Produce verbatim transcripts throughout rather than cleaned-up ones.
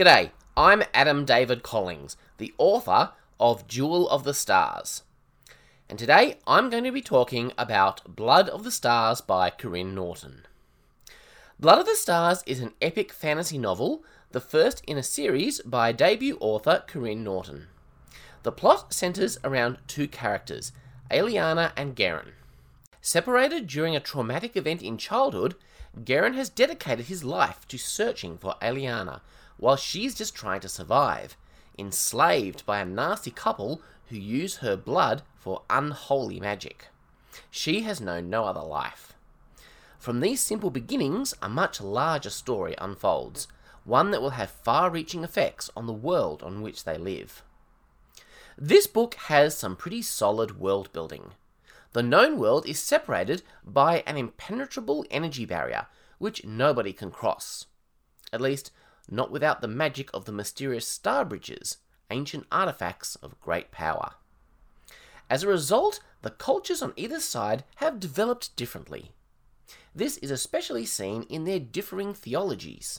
G'day, I'm Adam David Collings, the author of Jewel of the Stars. And today I'm going to be talking about Blood of the Stars by Corinne Norton. Blood of the Stars is an epic fantasy novel, the first in a series by debut author Corinne Norton. The plot centres around two characters, Aeliana and Garen. Separated during a traumatic event in childhood, Garen has dedicated his life to searching for Aeliana, while she's just trying to survive, enslaved by a nasty couple who use her blood for unholy magic. She has known no other life. From these simple beginnings, a much larger story unfolds, one that will have far-reaching effects on the world on which they live. This book has some pretty solid world building. The known world is separated by an impenetrable energy barrier, which nobody can cross. At least, not without the magic of the mysterious star bridges, ancient artifacts of great power. As a result, the cultures on either side have developed differently. This is especially seen in their differing theologies.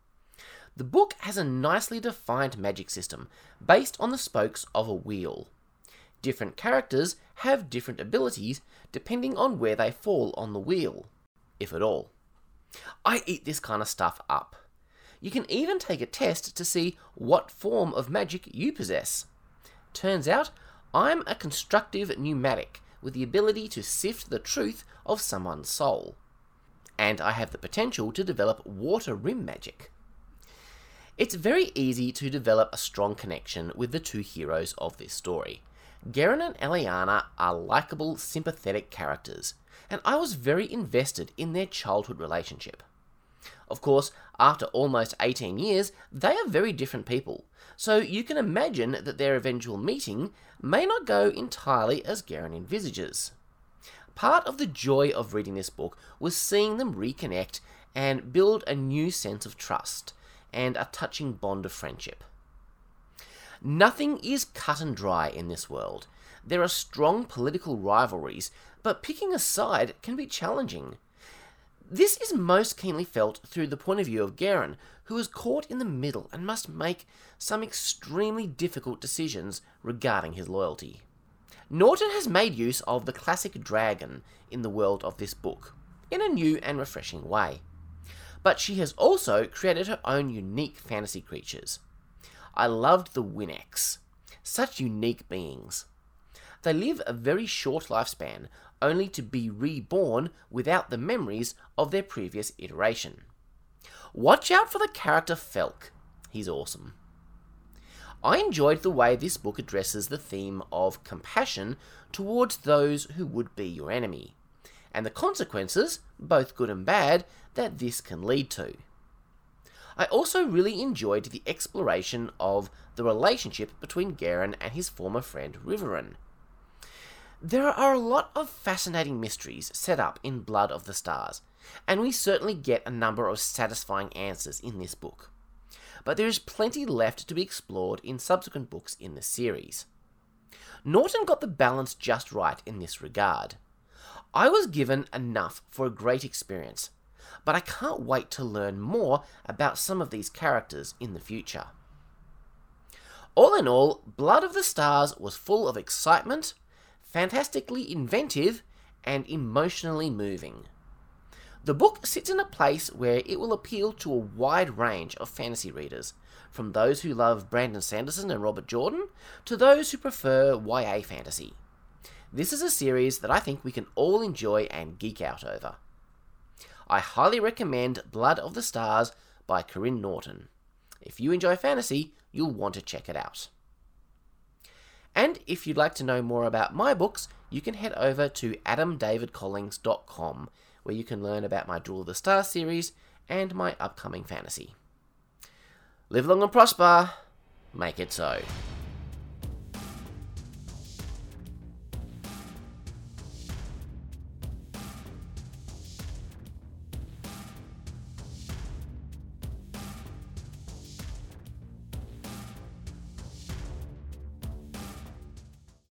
The book has a nicely defined magic system, based on the spokes of a wheel. Different characters have different abilities depending on where they fall on the wheel, if at all. I eat this kind of stuff up. You can even take a test to see what form of magic you possess. Turns out, I'm a constructive pneumatic with the ability to sift the truth of someone's soul. And I have the potential to develop water rim magic. It's very easy to develop a strong connection with the two heroes of this story. Garen and Aeliana are likeable, sympathetic characters, and I was very invested in their childhood relationship. Of course, after almost eighteen years, they are very different people, so you can imagine that their eventual meeting may not go entirely as Garen envisages. Part of the joy of reading this book was seeing them reconnect and build a new sense of trust and a touching bond of friendship. Nothing is cut and dry in this world. There are strong political rivalries, but picking a side can be challenging. This is most keenly felt through the point of view of Garen, who is caught in the middle and must make some extremely difficult decisions regarding his loyalty. Norton has made use of the classic dragon in the world of this book, in a new and refreshing way. But she has also created her own unique fantasy creatures. I loved the Winx. Such unique beings. They live a very short lifespan, only to be reborn without the memories of their previous iteration. Watch out for the character Felk. He's awesome. I enjoyed the way this book addresses the theme of compassion towards those who would be your enemy, and the consequences, both good and bad, that this can lead to. I also really enjoyed the exploration of the relationship between Garen and his former friend Riverrun. There are a lot of fascinating mysteries set up in Blood of the Stars, and we certainly get a number of satisfying answers in this book. But there is plenty left to be explored in subsequent books in the series. Norton got the balance just right in this regard. I was given enough for a great experience, but I can't wait to learn more about some of these characters in the future. All in all, Blood of the Stars was full of excitement, fantastically inventive, and emotionally moving. The book sits in a place where it will appeal to a wide range of fantasy readers, from those who love Brandon Sanderson and Robert Jordan, to those who prefer Y A fantasy. This is a series that I think we can all enjoy and geek out over. I highly recommend Blood of the Stars by Corinne Norton. If you enjoy fantasy, you'll want to check it out. And if you'd like to know more about my books, you can head over to adam david collings dot com, where you can learn about my Jewel of the Stars series and my upcoming fantasy. Live long and prosper. Make it so.